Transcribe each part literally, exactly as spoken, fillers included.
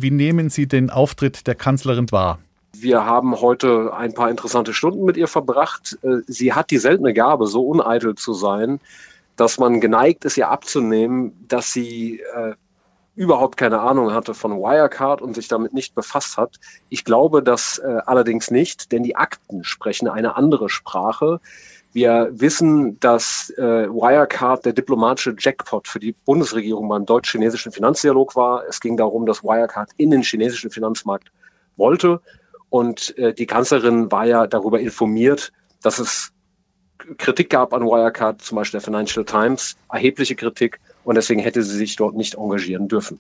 Wie nehmen Sie den Auftritt der Kanzlerin wahr? Wir haben heute ein paar interessante Stunden mit ihr verbracht. Sie hat die seltene Gabe, so uneitel zu sein, dass man geneigt ist, ihr abzunehmen, dass sie äh, überhaupt keine Ahnung hatte von Wirecard und sich damit nicht befasst hat. Ich glaube das äh, allerdings nicht, denn die Akten sprechen eine andere Sprache. Wir wissen, dass äh, Wirecard der diplomatische Jackpot für die Bundesregierung beim deutsch-chinesischen Finanzdialog war. Es ging darum, dass Wirecard in den chinesischen Finanzmarkt wollte. Und äh, die Kanzlerin war ja darüber informiert, dass es Kritik gab an Wirecard, zum Beispiel der Financial Times, erhebliche Kritik. Und deswegen hätte sie sich dort nicht engagieren dürfen.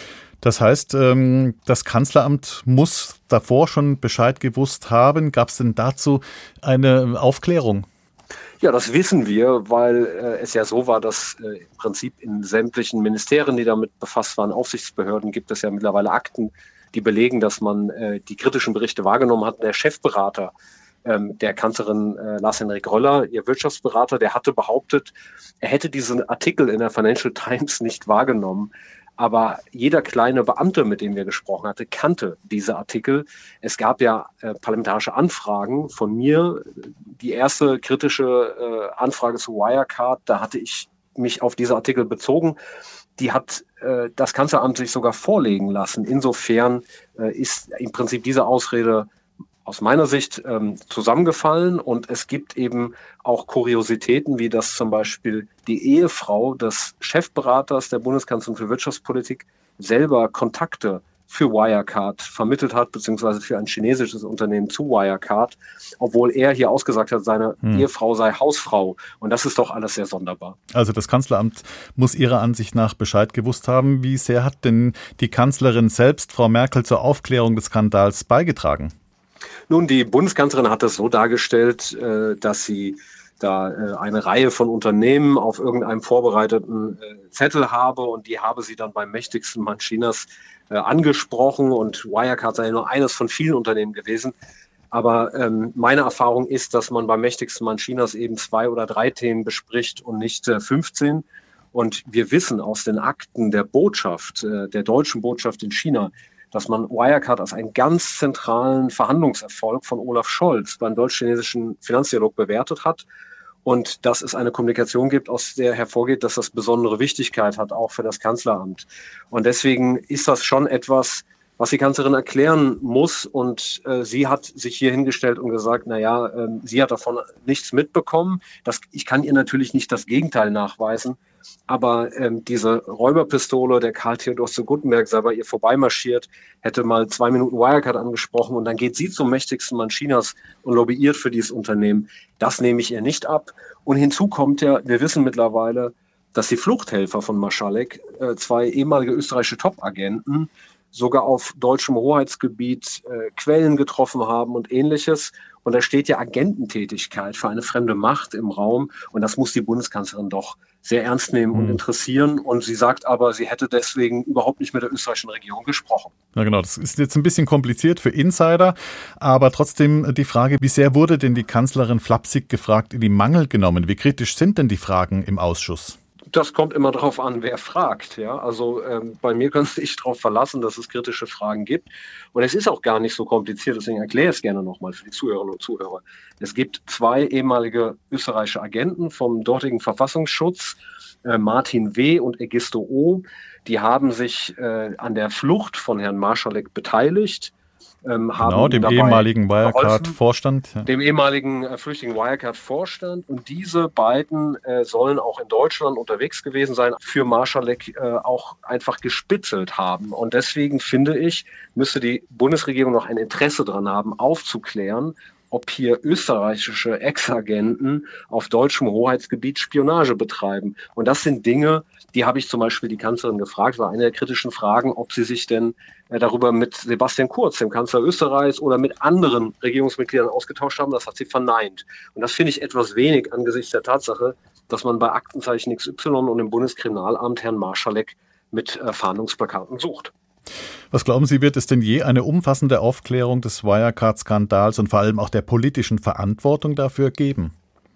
Das heißt, das Kanzleramt muss davor schon Bescheid gewusst haben. Gab es denn dazu eine Aufklärung? Ja, das wissen wir, weil äh, es ja so war, dass äh, im Prinzip in sämtlichen Ministerien, die damit befasst waren, Aufsichtsbehörden, gibt es ja mittlerweile Akten, die belegen, dass man äh, die kritischen Berichte wahrgenommen hat. Der Chefberater ähm, der Kanzlerin äh, Lars-Henrik Röller, ihr Wirtschaftsberater, der hatte behauptet, er hätte diesen Artikel in der Financial Times nicht wahrgenommen. Aber jeder kleine Beamte, mit dem wir gesprochen hatten, kannte diese Artikel. Es gab ja äh, parlamentarische Anfragen von mir. Die erste kritische äh, Anfrage zu Wirecard, da hatte ich mich auf diese Artikel bezogen. Die hat äh, das Kanzleramt sich sogar vorlegen lassen. Insofern äh, ist im Prinzip diese Ausrede aus meiner Sicht ähm, zusammengefallen. Und es gibt eben auch Kuriositäten, wie dass zum Beispiel die Ehefrau des Chefberaters der Bundeskanzlerin für Wirtschaftspolitik selber Kontakte für Wirecard vermittelt hat, beziehungsweise für ein chinesisches Unternehmen zu Wirecard, obwohl er hier ausgesagt hat, seine hm. Ehefrau sei Hausfrau. Und das ist doch alles sehr sonderbar. Also das Kanzleramt muss Ihrer Ansicht nach Bescheid gewusst haben. Wie sehr hat denn die Kanzlerin selbst, Frau Merkel, zur Aufklärung des Skandals beigetragen? Nun, die Bundeskanzlerin hat es so dargestellt, dass sie da eine Reihe von Unternehmen auf irgendeinem vorbereiteten Zettel habe und die habe sie dann beim mächtigsten Mann Chinas angesprochen und Wirecard sei nur eines von vielen Unternehmen gewesen. Aber ähm, meine Erfahrung ist, dass man beim mächtigsten Mann Chinas eben zwei oder drei Themen bespricht und nicht äh, fünfzehn. Und wir wissen aus den Akten der Botschaft, äh, der deutschen Botschaft in China, dass man Wirecard als einen ganz zentralen Verhandlungserfolg von Olaf Scholz beim deutsch-chinesischen Finanzdialog bewertet hat. Und dass es eine Kommunikation gibt, aus der hervorgeht, dass das besondere Wichtigkeit hat, auch für das Kanzleramt. Und deswegen ist das schon etwas, was die Kanzlerin erklären muss. Und äh, sie hat sich hier hingestellt und gesagt, na ja, äh, sie hat davon nichts mitbekommen. Das, ich kann ihr natürlich nicht das Gegenteil nachweisen. Aber ähm, diese Räuberpistole, der Karl Theodor zu Guttenberg sei bei ihr vorbeimarschiert, hätte mal zwei Minuten Wirecard angesprochen und dann geht sie zum mächtigsten Mann Chinas und lobbyiert für dieses Unternehmen. Das nehme ich ihr nicht ab. Und hinzu kommt ja, wir wissen mittlerweile, dass die Fluchthelfer von Marschalek, äh, zwei ehemalige österreichische Top-Agenten, sogar auf deutschem Hoheitsgebiet äh, Quellen getroffen haben und Ähnliches. Und da steht ja Agententätigkeit für eine fremde Macht im Raum. Und das muss die Bundeskanzlerin doch sehr ernst nehmen und interessieren. Und sie sagt aber, sie hätte deswegen überhaupt nicht mit der österreichischen Regierung gesprochen. Ja, genau. Das ist jetzt ein bisschen kompliziert für Insider. Aber trotzdem die Frage, wie sehr wurde denn die Kanzlerin flapsig gefragt in die Mangel genommen? Wie kritisch sind denn die Fragen im Ausschuss? Das kommt immer darauf an, wer fragt. Ja, also ähm, bei mir können Sie sich darauf verlassen, dass es kritische Fragen gibt. Und es ist auch gar nicht so kompliziert, deswegen erkläre ich es gerne nochmal für die Zuhörerinnen und Zuhörer. Es gibt zwei ehemalige österreichische Agenten vom dortigen Verfassungsschutz, äh, Martin W. und Egisto O. Die haben sich äh, an der Flucht von Herrn Marschalek beteiligt. Ähm, genau, dem ehemaligen Wirecard-Vorstand. Ja. Dem ehemaligen äh, flüchtigen Wirecard-Vorstand. Und diese beiden äh, sollen auch in Deutschland unterwegs gewesen sein, für Marschalek äh, auch einfach gespitzelt haben. Und deswegen finde ich, müsste die Bundesregierung noch ein Interesse daran haben, aufzuklären, ob hier österreichische Ex-Agenten auf deutschem Hoheitsgebiet Spionage betreiben. Und das sind Dinge, die habe ich zum Beispiel die Kanzlerin gefragt, war eine der kritischen Fragen, ob sie sich denn äh, darüber mit Sebastian Kurz, dem Kanzler Österreichs, oder mit anderen Regierungsmitgliedern ausgetauscht haben. Das hat sie verneint. Und das finde ich etwas wenig angesichts der Tatsache, dass man bei Aktenzeichen X Y und im Bundeskriminalamt Herrn Marschalek mit äh, Fahndungsplakaten sucht. Was glauben Sie, wird es denn je eine umfassende Aufklärung des Wirecard-Skandals und vor allem auch der politischen Verantwortung dafür geben?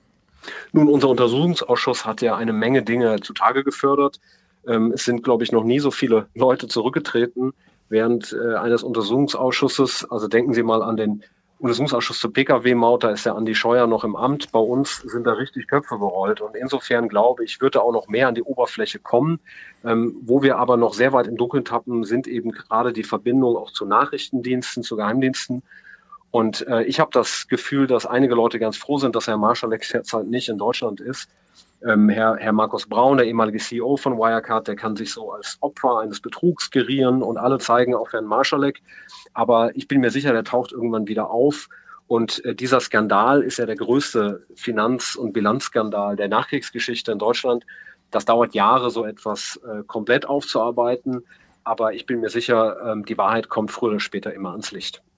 Nun, unser Untersuchungsausschuss hat ja eine Menge Dinge zutage gefördert. Es sind, glaube ich, noch nie so viele Leute zurückgetreten während äh, eines Untersuchungsausschusses. Also denken Sie mal an den Untersuchungsausschuss zur P K W-Maut, da ist der Andi Scheuer noch im Amt. Bei uns sind da richtig Köpfe gerollt. Und insofern glaube ich, wird da auch noch mehr an die Oberfläche kommen. Ähm, wo wir aber noch sehr weit im Dunkeln tappen, sind eben gerade die Verbindungen auch zu Nachrichtendiensten, zu Geheimdiensten. Und äh, ich habe das Gefühl, dass einige Leute ganz froh sind, dass Herr Marschalek derzeit nicht in Deutschland ist. Ähm, Herr, Herr Markus Braun, der ehemalige C E O von Wirecard, der kann sich so als Opfer eines Betrugs gerieren und alle zeigen auf Herrn Marschalek. Aber ich bin mir sicher, der taucht irgendwann wieder auf. Und äh, dieser Skandal ist ja der größte Finanz- und Bilanzskandal der Nachkriegsgeschichte in Deutschland. Das dauert Jahre, so etwas äh, komplett aufzuarbeiten. Aber ich bin mir sicher, ähm, die Wahrheit kommt früher oder später immer ans Licht.